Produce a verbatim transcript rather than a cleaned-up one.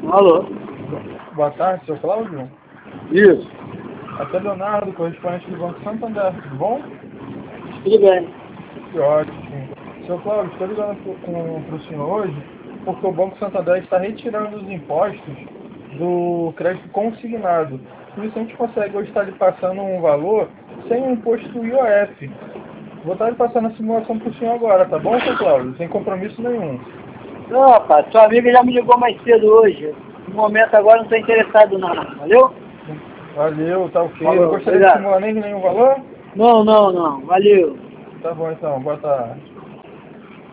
Alô? Boa tarde, seu Cláudio. Isso. Aqui é Leonardo, correspondente do Banco Santander. Tudo bom? Tudo bem. Que ótimo. Seu Cláudio, estou ligando para o senhor hoje porque o Banco Santander está retirando os impostos do crédito consignado. Por isso a gente consegue hoje estar lhe passando um valor sem o imposto I O F. Vou estar lhe passando a simulação para o senhor agora, tá bom, seu Cláudio? Sem compromisso nenhum. Não, rapaz, sua amiga já me ligou mais cedo hoje. No momento agora não estou interessado não. Valeu? Valeu, tá ok. Falou, Não gostaria obrigado. de simular nem nenhum valor? Não, não, não. Valeu. Tá bom então, boa tarde.